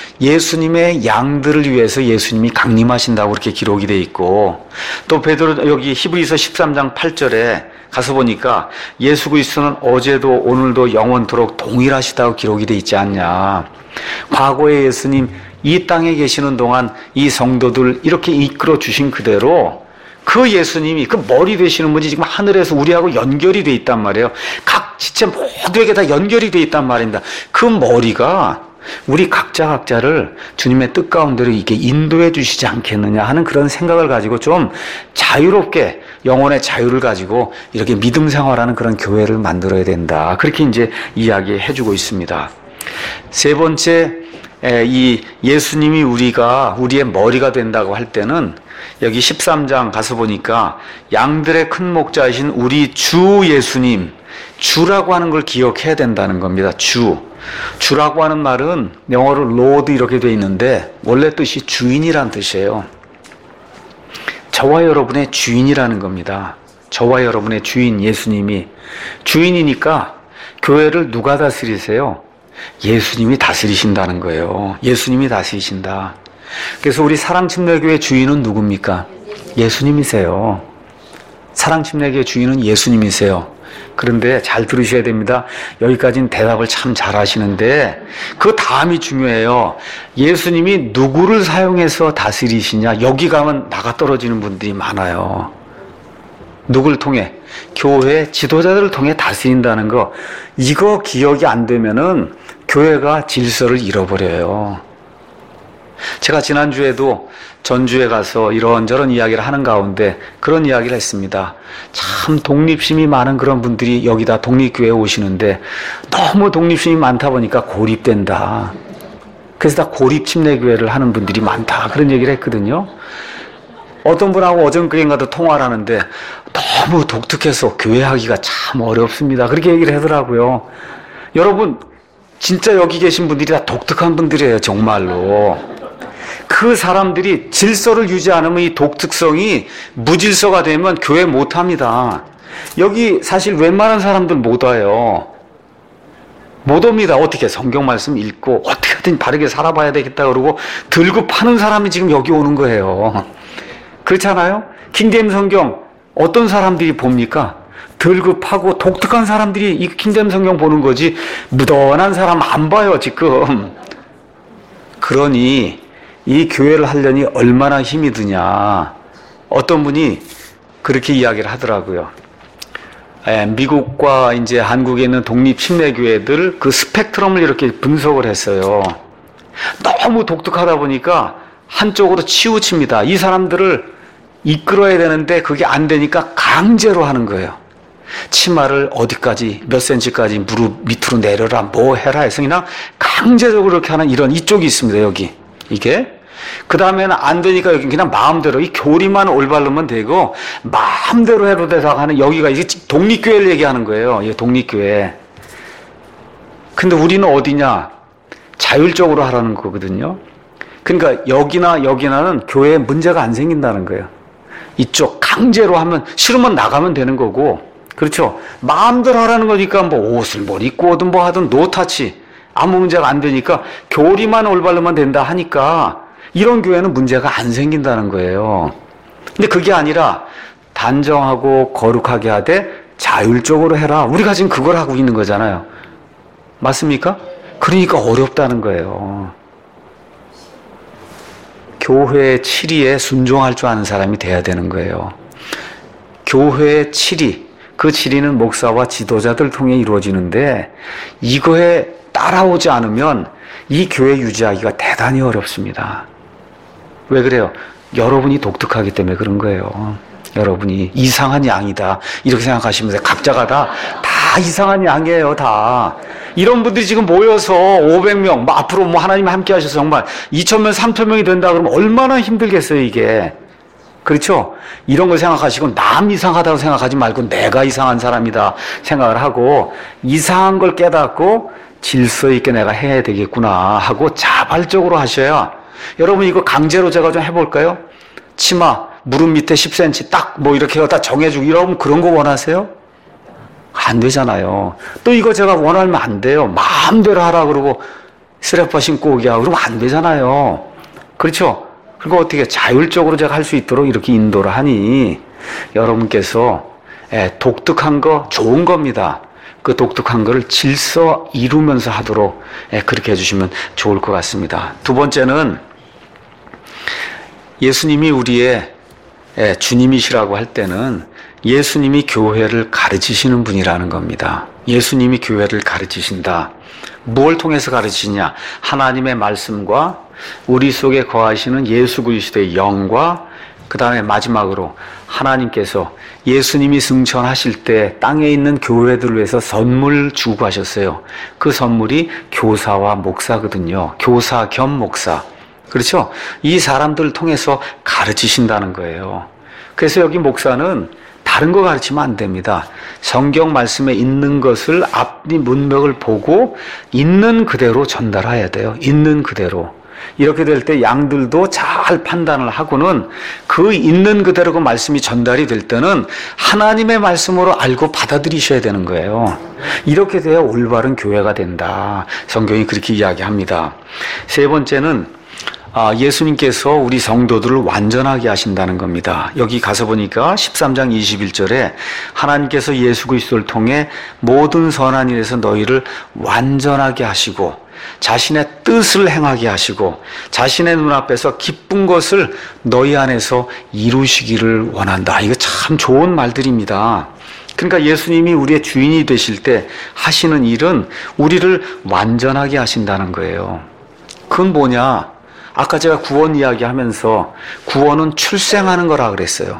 예수님의 양들을 위해서 예수님이 강림하신다고 그렇게 기록이 돼 있고 또 여기 히브리서 13장 8절에 가서 보니까 예수 그리스도는 어제도 오늘도 영원토록 동일하시다고 기록이 돼 있지 않냐. 과거에 예수님 이 땅에 계시는 동안 이 성도들 이렇게 이끌어 주신 그대로 그 예수님이 그 머리 되시는 분이 지금 하늘에서 우리하고 연결이 돼 있단 말이에요. 각 지체 모두에게 다 연결이 돼 있단 말입니다. 그 머리가 우리 각자를 주님의 뜻 가운데로 이렇게 인도해 주시지 않겠느냐 하는 그런 생각을 가지고 좀 자유롭게 영혼의 자유를 가지고 이렇게 믿음 생활하는 그런 교회를 만들어야 된다. 그렇게 이제 이야기해 주고 있습니다. 세 번째 이 예수님이 우리의 머리가 된다고 할 때는 여기 13장 가서 보니까 양들의 큰 목자이신 우리 주 예수님, 주라고 하는 걸 기억해야 된다는 겁니다. 주라고 하는 말은 영어로 Lord 이렇게 돼 있는데 원래 뜻이 주인이란 뜻이에요. 저와 여러분의 주인이라는 겁니다. 저와 여러분의 주인 예수님이 주인이니까 교회를 누가 다스리세요? 예수님이 다스리신다는 거예요. 예수님이 다스리신다. 그래서 우리 사랑침례교회 주인은 누굽니까? 예수님이세요. 사랑침례교회 주인은 예수님이세요. 그런데 잘 들으셔야 됩니다. 여기까지는 대답을 참 잘하시는데 그 다음이 중요해요. 예수님이 누구를 사용해서 다스리시냐? 여기 가면 나가 떨어지는 분들이 많아요. 누구를 통해? 교회 지도자들을 통해 다스린다는 거. 이거 기억이 안 되면은 교회가 질서를 잃어버려요. 제가 지난주에도 전주에 가서 이런저런 이야기를 하는 가운데 그런 이야기를 했습니다. 참 독립심이 많은 그런 분들이 여기다 독립교회에 오시는데 너무 독립심이 많다 보니까 고립된다. 그래서 다 고립침례교회를 하는 분들이 많다. 그런 얘기를 했거든요. 어떤 분하고 어저께인가도 통화를 하는데 너무 독특해서 교회하기가 참 어렵습니다. 그렇게 얘기를 하더라고요. 여러분 진짜 여기 계신 분들이 다 독특한 분들이에요. 정말로. 그 사람들이 질서를 유지 않으면 이 독특성이 무질서가 되면 교회 못합니다. 여기 사실 웬만한 사람들 못 와요. 못 옵니다. 어떻게 성경 말씀 읽고 어떻게든 바르게 살아봐야 되겠다 그러고 들고 파는 사람이 지금 여기 오는 거예요. 그렇잖아요? 킹제임 성경 어떤 사람들이 봅니까? 들고 파고 독특한 사람들이 이 킹제임 성경 보는 거지 무던한 사람 안 봐요 지금. 그러니 이 교회를 하려니 얼마나 힘이 드냐. 어떤 분이 그렇게 이야기를 하더라고요. 미국과 이제 한국에 있는 독립 침례교회들 그 스펙트럼을 이렇게 분석을 했어요. 너무 독특하다 보니까 한쪽으로 치우칩니다. 이 사람들을 이끌어야 되는데 그게 안 되니까 강제로 하는 거예요. 치마를 어디까지 몇 센치까지 무릎 밑으로 내려라 뭐 해라 해서 그냥 강제적으로 그렇게 하는 이런 이쪽이 있습니다. 여기 이게 그 다음에는 안 되니까 여기 그냥 마음대로 이 교리만 올바르면 되고 마음대로 해도 돼서 하는 여기가 이게 독립교회를 얘기하는 거예요. 이 독립교회. 근데 우리는 어디냐? 자율적으로 하라는 거거든요. 그러니까 여기나는 교회에 문제가 안 생긴다는 거예요. 이쪽 강제로 하면 싫으면 나가면 되는 거고, 그렇죠? 마음대로 하라는 거니까 뭐 옷을 뭘 입고 오든 뭐 하든 노타치 아무 문제가 안 되니까 교리만 올바르면 된다 하니까 이런 교회는 문제가 안 생긴다는 거예요. 근데 그게 아니라 단정하고 거룩하게 하되 자율적으로 해라. 우리가 지금 그걸 하고 있는 거잖아요. 맞습니까? 그러니까 어렵다는 거예요. 교회의 치리에 순종할 줄 아는 사람이 돼야 되는 거예요. 교회의 치리, 그 치리는 목사와 지도자들 통해 이루어지는데 이거에 따라오지 않으면 이 교회 유지하기가 대단히 어렵습니다. 왜 그래요? 여러분이 독특하기 때문에 그런 거예요. 여러분이 이상한 양이다 이렇게 생각하시면서 각자가 다 이상한 양이에요. 다 이런 분들이 지금 모여서 500명 앞으로 뭐 하나님 함께 하셔서 정말 2,000명 3,000명이 된다 그러면 얼마나 힘들겠어요 이게. 그렇죠? 이런 걸 생각하시고 남 이상하다고 생각하지 말고 내가 이상한 사람이다 생각을 하고 이상한 걸 깨닫고 질서 있게 내가 해야 되겠구나 하고 자발적으로 하셔야. 여러분 이거 강제로 제가 좀 해볼까요? 치마 무릎 밑에 10cm 딱 뭐 이렇게 갖다 정해주고 이러면 그런 거 원하세요? 안 되잖아요. 또 이거 제가 원하면 안 돼요. 마음대로 하라 그러고 스레퍼 신고 오게 하고 그러면 안 되잖아요. 그렇죠? 그리고 어떻게 자율적으로 제가 할 수 있도록 이렇게 인도를 하니 여러분께서 독특한 거 좋은 겁니다. 그 독특한 거를 질서 이루면서 하도록 그렇게 해주시면 좋을 것 같습니다. 두 번째는 예수님이 우리의 주님이시라고 할 때는 예수님이 교회를 가르치시는 분이라는 겁니다. 예수님이 교회를 가르치신다. 무엇을 통해서 가르치시냐? 하나님의 말씀과 우리 속에 거하시는 예수 그리스도의 영과 그 다음에 마지막으로 하나님께서 예수님이 승천하실 때 땅에 있는 교회들을 위해서 선물 주고 가셨어요. 그 선물이 교사와 목사거든요. 교사 겸 목사. 그렇죠? 이 사람들을 통해서 가르치신다는 거예요. 그래서 여기 목사는 다른 거 가르치면 안 됩니다. 성경 말씀에 있는 것을 앞뒤 문맥을 보고 있는 그대로 전달해야 돼요. 있는 그대로. 이렇게 될 때 양들도 잘 판단을 하고는 그 있는 그대로 그 말씀이 전달이 될 때는 하나님의 말씀으로 알고 받아들이셔야 되는 거예요. 이렇게 돼야 올바른 교회가 된다. 성경이 그렇게 이야기합니다. 세 번째는 예수님께서 우리 성도들을 완전하게 하신다는 겁니다. 여기 가서 보니까 13장 21절에 하나님께서 예수 그리스도를 통해 모든 선한 일에서 너희를 완전하게 하시고 자신의 뜻을 행하게 하시고 자신의 눈앞에서 기쁜 것을 너희 안에서 이루시기를 원한다. 이거 참 좋은 말들입니다. 그러니까 예수님이 우리의 주인이 되실 때 하시는 일은 우리를 완전하게 하신다는 거예요. 그건 뭐냐? 아까 제가 구원 이야기하면서 구원은 출생하는 거라 그랬어요.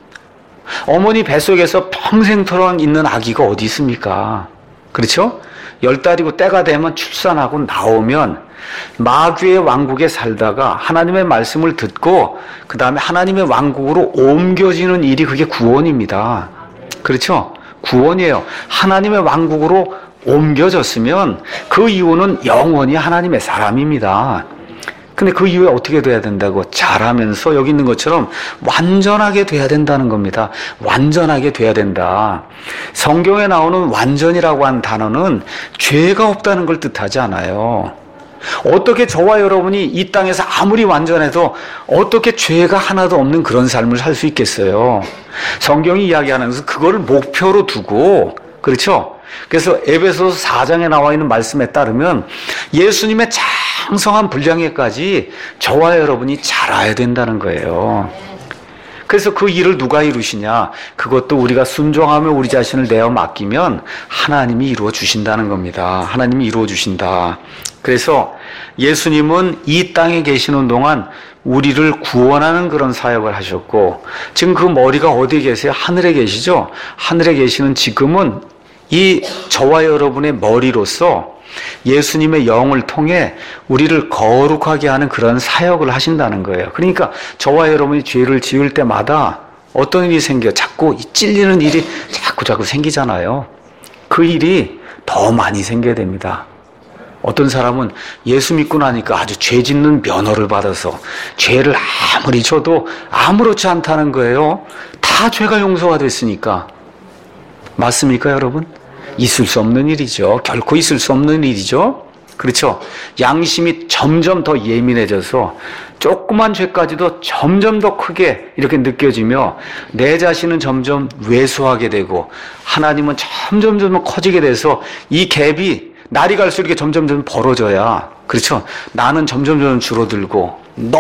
어머니 뱃속에서 평생토록 있는 아기가 어디 있습니까? 그렇죠? 10달이고 때가 되면 출산하고 나오면 마귀의 왕국에 살다가 하나님의 말씀을 듣고 그 다음에 하나님의 왕국으로 옮겨지는 일이 그게 구원입니다. 그렇죠? 구원이에요. 하나님의 왕국으로 옮겨졌으면 그 이후는 영원히 하나님의 사람입니다. 근데 그 이후에 어떻게 돼야 된다고? 자라면서 여기 있는 것처럼 완전하게 돼야 된다는 겁니다. 완전하게 돼야 된다. 성경에 나오는 완전이라고 한 단어는 죄가 없다는 걸 뜻하지 않아요. 어떻게 저와 여러분이 이 땅에서 아무리 완전해도 어떻게 죄가 하나도 없는 그런 삶을 살 수 있겠어요? 성경이 이야기하면서 그걸 목표로 두고, 그렇죠? 그래서 에베소서 4장에 나와 있는 말씀에 따르면 예수님의 장성한 분량에까지 저와 여러분이 자라야 된다는 거예요. 그래서 그 일을 누가 이루시냐? 그것도 우리가 순종하며 우리 자신을 내어 맡기면 하나님이 이루어 주신다는 겁니다. 하나님이 이루어 주신다. 그래서 예수님은 이 땅에 계시는 동안 우리를 구원하는 그런 사역을 하셨고, 지금 그 머리가 어디에 계세요? 하늘에 계시죠? 하늘에 계시는 지금은 이 저와 여러분의 머리로서 예수님의 영을 통해 우리를 거룩하게 하는 그런 사역을 하신다는 거예요. 그러니까 저와 여러분이 죄를 지을 때마다 어떤 일이 생겨? 자꾸 찔리는 일이 자꾸 생기잖아요. 그 일이 더 많이 생겨야 됩니다. 어떤 사람은 예수 믿고 나니까 아주 죄 짓는 면허를 받아서 죄를 아무리 져도 아무렇지 않다는 거예요. 다 죄가 용서가 됐으니까. 맞습니까, 여러분? 있을 수 없는 일이죠. 결코 있을 수 없는 일이죠. 그렇죠? 양심이 점점 더 예민해져서 조그만 죄까지도 점점 더 크게 이렇게 느껴지며 내 자신은 점점 왜소하게 되고 하나님은 점점 커지게 돼서 이 갭이 날이 갈수록 이렇게 점점 벌어져야, 그렇죠? 나는 점점 줄어들고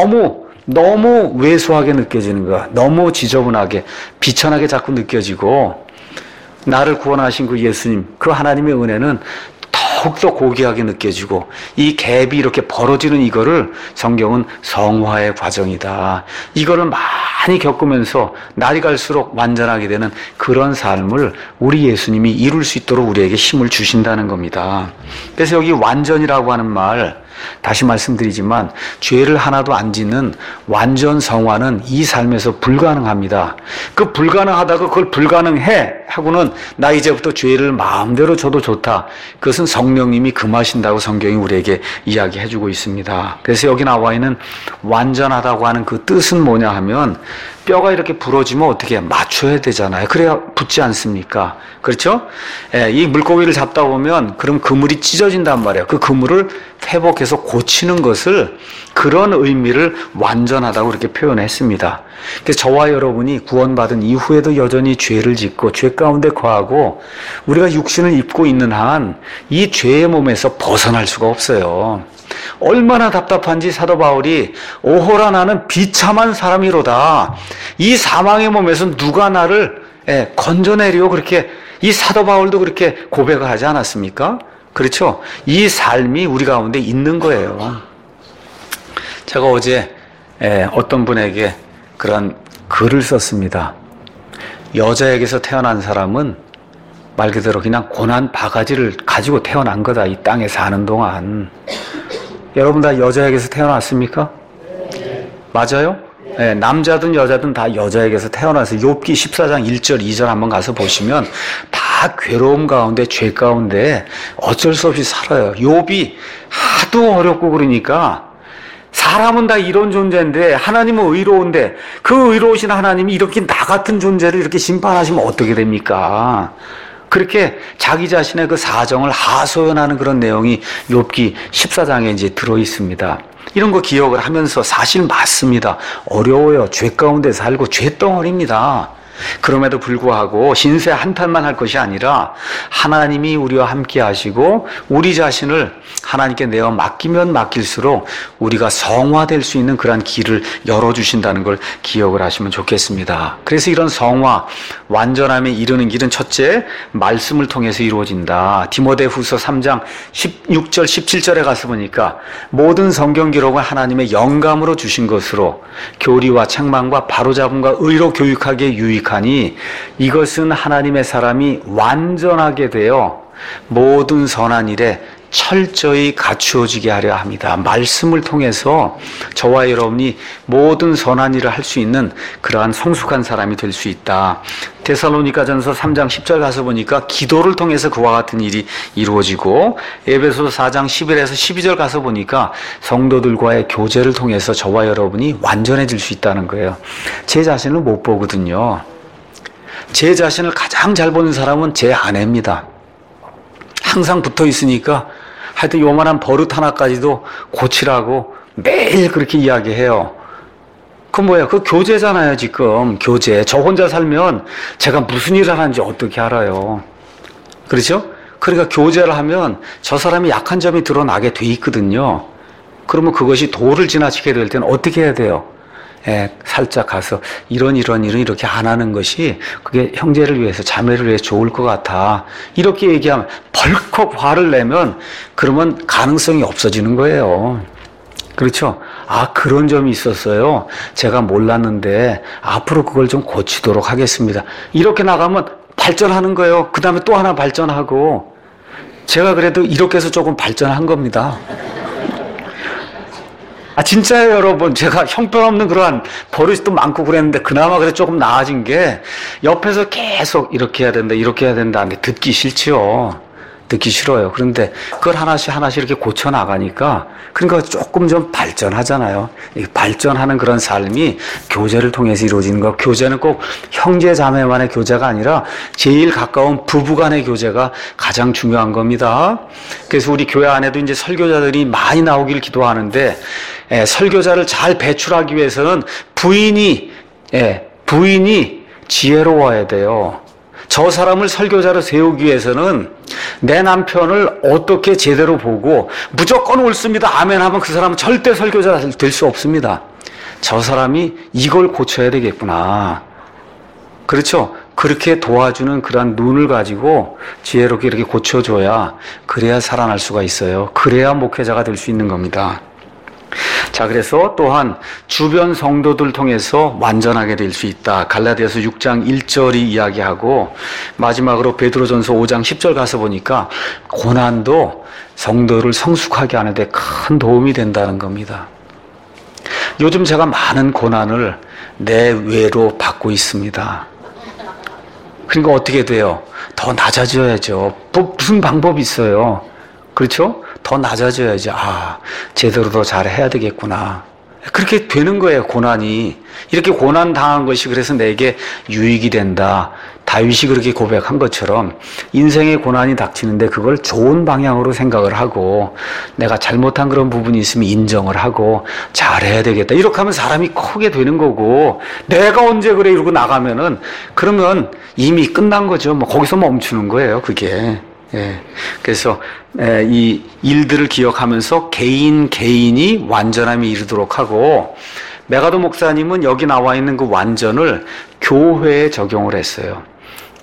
너무 왜소하게 느껴지는 거야. 너무 지저분하게, 비천하게 자꾸 느껴지고 나를 구원하신 그 예수님, 그 하나님의 은혜는 더욱더 고귀하게 느껴지고 이 갭이 이렇게 벌어지는 이거를 성경은 성화의 과정이다. 이거를 많이 겪으면서 날이 갈수록 완전하게 되는 그런 삶을 우리 예수님이 이룰 수 있도록 우리에게 힘을 주신다는 겁니다. 그래서 여기 완전이라고 하는 말, 다시 말씀드리지만 죄를 하나도 안 짓는 완전 성화는 이 삶에서 불가능합니다. 그 불가능하다고 그걸 불가능해 하고는 나 이제부터 죄를 마음대로 져도 좋다. 그것은 성령님이 금하신다고 성경이 우리에게 이야기해주고 있습니다. 그래서 여기 나와 있는 완전하다고 하는 그 뜻은 뭐냐 하면 뼈가 이렇게 부러지면 어떻게 맞춰야 되잖아요. 그래야 붙지 않습니까? 그렇죠? 이 물고기를 잡다 보면 그럼 그물이 찢어진단 말이에요. 그 그물을 회복해서 고치는 것을, 그런 의미를 완전하다고 이렇게 표현했습니다. 그래서 저와 여러분이 구원받은 이후에도 여전히 죄를 짓고 죄 가운데 거하고 우리가 육신을 입고 있는 한 이 죄의 몸에서 벗어날 수가 없어요. 얼마나 답답한지 사도 바울이 오호라 나는 비참한 사람이로다. 이 사망의 몸에서 누가 나를 건져내려, 그렇게 이 사도 바울도 그렇게 고백을 하지 않았습니까? 그렇죠? 이 삶이 우리 가운데 있는 거예요. 제가 어제 어떤 분에게 그런 글을 썼습니다. 여자에게서 태어난 사람은 말 그대로 그냥 고난 바가지를 가지고 태어난 거다. 이 땅에 사는 동안. 여러분 다 여자에게서 태어났습니까? 맞아요? 네, 남자든 여자든 다 여자에게서 태어나서 욥기 14장 1절 2절 한번 가서 보시면 다 괴로움 가운데 죄 가운데 어쩔 수 없이 살아요. 욥이 하도 어렵고 그러니까 사람은 다 이런 존재인데 하나님은 의로운데 그 의로우신 하나님이 이렇게 나 같은 존재를 이렇게 심판하시면 어떻게 됩니까? 그렇게 자기 자신의 그 사정을 하소연하는 그런 내용이 욥기 14장에 이제 들어 있습니다. 이런 거 기억을 하면서 사실 맞습니다. 어려워요. 죄 가운데 살고 죄덩어리입니다. 그럼에도 불구하고 신세 한탄만 할 것이 아니라 하나님이 우리와 함께 하시고 우리 자신을 하나님께 내어 맡기면 맡길수록 우리가 성화될 수 있는 그러한 길을 열어주신다는 걸 기억을 하시면 좋겠습니다. 그래서 이런 성화, 완전함에 이르는 길은 첫째, 말씀을 통해서 이루어진다. 디모데후서 3장 16절 17절에 가서 보니까 모든 성경 기록은 하나님의 영감으로 주신 것으로 교리와 책망과 바로잡음과 의로 교육하기에 유익하니 이것은 하나님의 사람이 완전하게 되어 모든 선한 일에 철저히 갖추어지게 하려 합니다. 말씀을 통해서 저와 여러분이 모든 선한 일을 할 수 있는 그러한 성숙한 사람이 될 수 있다. 데살로니가전서 3장 10절 가서 보니까 기도를 통해서 그와 같은 일이 이루어지고 에베소서 4장 11에서 12절 가서 보니까 성도들과의 교제를 통해서 저와 여러분이 완전해질 수 있다는 거예요. 제 자신을 못 보거든요. 제 자신을 가장 잘 보는 사람은 제 아내입니다. 항상 붙어 있으니까 하여튼 요만한 버릇 하나까지도 고치라고 매일 그렇게 이야기해요. 그 뭐야? 그 교제잖아요, 지금. 교제. 저 혼자 살면 제가 무슨 일을 하는지 어떻게 알아요? 그렇죠? 그러니까 교제를 하면 저 사람이 약한 점이 드러나게 돼 있거든요. 그러면 그것이 도를 지나치게 될 때는 어떻게 해야 돼요? 살짝 가서 이런 이렇게 안 하는 것이 그게 형제를 위해서 자매를 위해 좋을 것 같아. 이렇게 얘기하면 벌컥 화를 내면 그러면 가능성이 없어지는 거예요. 그렇죠? 아, 그런 점이 있었어요. 제가 몰랐는데 앞으로 그걸 좀 고치도록 하겠습니다. 이렇게 나가면 발전하는 거예요. 그 다음에 또 하나 발전하고. 제가 그래도 이렇게 해서 조금 발전한 겁니다. 아, 진짜요, 여러분. 제가 형편없는 그러한 버릇이 또 많고 그랬는데, 그나마 그래 조금 나아진 게, 옆에서 계속 이렇게 해야 된다, 이렇게 해야 된다, 하는데 듣기 싫지요. 듣기 싫어요. 그런데 그걸 하나씩 이렇게 고쳐나가니까, 그러니까 조금 좀 발전하잖아요. 발전하는 그런 삶이 교제를 통해서 이루어지는 거. 교제는 꼭 형제 자매만의 교제가 아니라 제일 가까운 부부 간의 교제가 가장 중요한 겁니다. 그래서 우리 교회 안에도 이제 설교자들이 많이 나오길 기도하는데, 설교자를 잘 배출하기 위해서는 부인이 지혜로워야 돼요. 저 사람을 설교자로 세우기 위해서는 내 남편을 어떻게 제대로 보고 무조건 옳습니다, 아멘 하면 그 사람은 절대 설교자 될 수 없습니다. 저 사람이 이걸 고쳐야 되겠구나. 그렇죠? 그렇게 도와주는 그런 눈을 가지고 지혜롭게 이렇게 고쳐줘야, 그래야 살아날 수가 있어요. 그래야 목회자가 될 수 있는 겁니다. 자, 그래서 또한 주변 성도들 통해서 완전하게 될 수 있다. 갈라디아서 6장 1절이 이야기하고, 마지막으로 베드로전서 5장 10절 가서 보니까 고난도 성도를 성숙하게 하는 데 큰 도움이 된다는 겁니다. 요즘 제가 많은 고난을 내외로 받고 있습니다. 그러니까 어떻게 돼요? 더 낮아져야죠. 무슨 방법이 있어요? 그렇죠? 더 낮아져야지. 아, 제대로 더 잘해야 되겠구나. 그렇게 되는 거예요, 고난이. 이렇게 고난 당한 것이 그래서 내게 유익이 된다. 다윗이 그렇게 고백한 것처럼 인생의 고난이 닥치는데 그걸 좋은 방향으로 생각을 하고, 내가 잘못한 그런 부분이 있으면 인정을 하고 잘해야 되겠다. 이렇게 하면 사람이 크게 되는 거고, 내가 언제 그래 이러고 나가면은 그러면 이미 끝난 거죠. 뭐 거기서 멈추는 거예요, 그게. 그래서 이 일들을 기억하면서 개인이 완전함에 이르도록 하고, 메가도 목사님은 여기 나와 있는 그 완전을 교회에 적용을 했어요.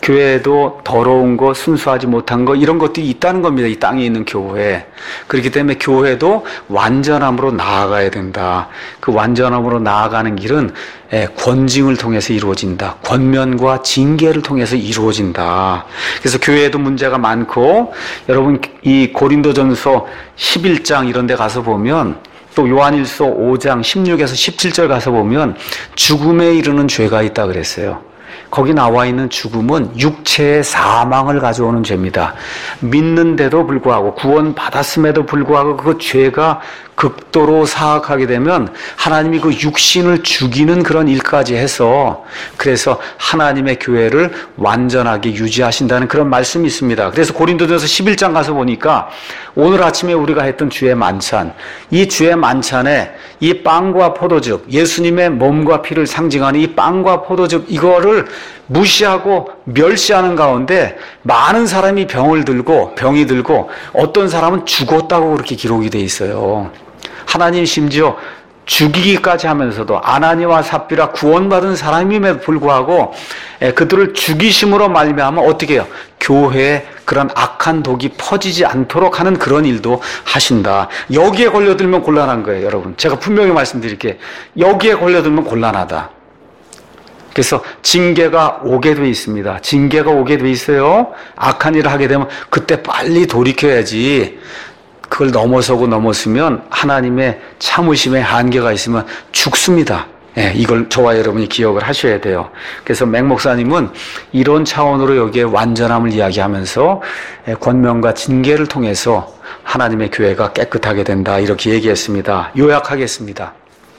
교회에도 더러운 거, 순수하지 못한 거 이런 것들이 있다는 겁니다. 이 땅에 있는 교회에. 그렇기 때문에 교회도 완전함으로 나아가야 된다. 그 완전함으로 나아가는 길은 권징을 통해서 이루어진다. 권면과 징계를 통해서 이루어진다. 그래서 교회에도 문제가 많고, 여러분 이 고린도전서 11장 이런 데 가서 보면, 또 요한일서 5장 16에서 17절 가서 보면 죽음에 이르는 죄가 있다 그랬어요. 거기 나와 있는 죽음은 육체의 사망을 가져오는 죄입니다. 믿는데도 불구하고, 구원 받았음에도 불구하고 그 죄가 극도로 사악하게 되면 하나님이 그 육신을 죽이는 그런 일까지 해서, 그래서 하나님의 교회를 완전하게 유지하신다는 그런 말씀이 있습니다. 그래서 고린도전서 11장 가서 보니까 오늘 아침에 우리가 했던 주의 만찬, 이 주의 만찬에 이 빵과 포도즙, 예수님의 몸과 피를 상징하는 이 빵과 포도즙, 이거를 무시하고 멸시하는 가운데 많은 사람이 병이 들고 어떤 사람은 죽었다고 그렇게 기록이 돼 있어요. 하나님 심지어 죽이기까지 하면서도 아나니와 삽비라 구원받은 사람임에도 불구하고 그들을 죽이심으로 말미암아 어떻게 해요? 교회에 그런 악한 독이 퍼지지 않도록 하는 그런 일도 하신다. 여기에 걸려들면 곤란한 거예요, 여러분. 제가 분명히 말씀드릴게요. 여기에 걸려들면 곤란하다. 그래서 징계가 오게 돼 있습니다. 징계가 오게 돼 있어요. 악한 일을 하게 되면 그때 빨리 돌이켜야지. 그걸 넘어서면 하나님의 참으심의 한계가 있으면 죽습니다. 이걸 저와 여러분이 기억을 하셔야 돼요. 그래서 맹 목사님은 이런 차원으로 여기에 완전함을 이야기하면서 권면과 징계를 통해서 하나님의 교회가 깨끗하게 된다, 이렇게 얘기했습니다. 요약하겠습니다.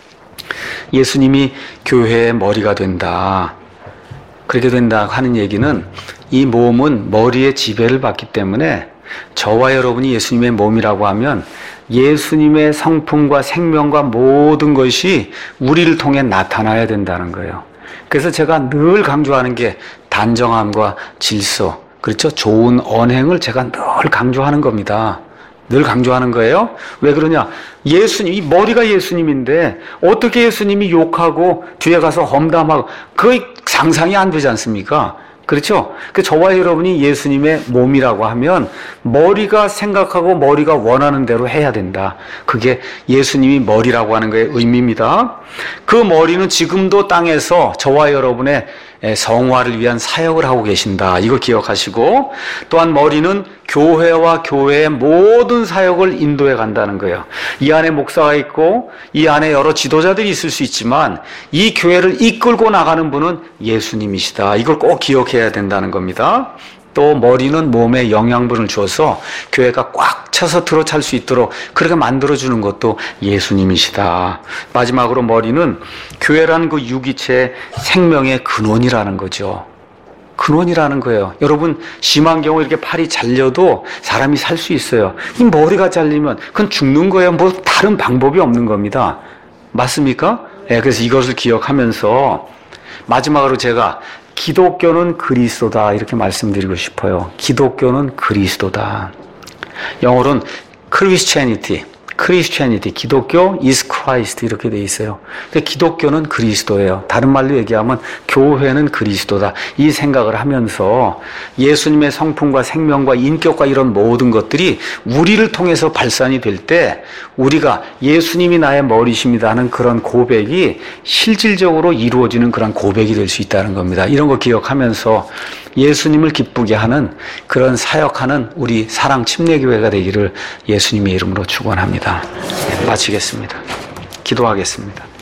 예수님이 교회의 머리가 된다. 그렇게 된다 하는 얘기는, 이 몸은 머리의 지배를 받기 때문에 저와 여러분이 예수님의 몸이라고 하면 예수님의 성품과 생명과 모든 것이 우리를 통해 나타나야 된다는 거예요. 그래서 제가 늘 강조하는 게 단정함과 질서, 그렇죠? 좋은 언행을 제가 늘 강조하는 겁니다. 늘 강조하는 거예요. 왜 그러냐? 예수님, 이 머리가 예수님인데 어떻게 예수님이 욕하고 뒤에 가서 험담하고, 그거 상상이 안 되지 않습니까? 그렇죠? 그 저와 여러분이 예수님의 몸이라고 하면 머리가 생각하고 머리가 원하는 대로 해야 된다. 그게 예수님이 머리라고 하는 거의 의미입니다. 그 머리는 지금도 땅에서 저와 여러분의 성화를 위한 사역을 하고 계신다. 이거 기억하시고, 또한 머리는 교회와 교회의 모든 사역을 인도해 간다는 거예요. 이 안에 목사가 있고 이 안에 여러 지도자들이 있을 수 있지만 이 교회를 이끌고 나가는 분은 예수님이시다. 이걸 꼭 기억해야 된다는 겁니다. 또 머리는 몸에 영양분을 줘서 교회가 꽉 차서 들어찰 수 있도록 그렇게 만들어주는 것도 예수님이시다. 마지막으로 머리는 교회란 그 유기체의 생명의 근원이라는 거죠. 근원이라는 거예요. 여러분, 심한 경우 이렇게 팔이 잘려도 사람이 살 수 있어요. 이 머리가 잘리면 그건 죽는 거예요. 뭐 다른 방법이 없는 겁니다. 맞습니까? 그래서 이것을 기억하면서 마지막으로 제가 기독교는 그리스도다, 이렇게 말씀드리고 싶어요. 기독교는 그리스도다. 영어로는 Christianity, 기독교 is Christ, 이렇게 돼 있어요. 근데 기독교는 그리스도예요. 다른 말로 얘기하면 교회는 그리스도다. 이 생각을 하면서 예수님의 성품과 생명과 인격과 이런 모든 것들이 우리를 통해서 발산이 될 때 우리가 예수님이 나의 머리십니다 하는 그런 고백이 실질적으로 이루어지는 그런 고백이 될 수 있다는 겁니다. 이런 거 기억하면서 예수님을 기쁘게 하는 그런 사역하는 우리 사랑 침례교회가 되기를 예수님의 이름으로 축원합니다. 마치겠습니다. 기도하겠습니다.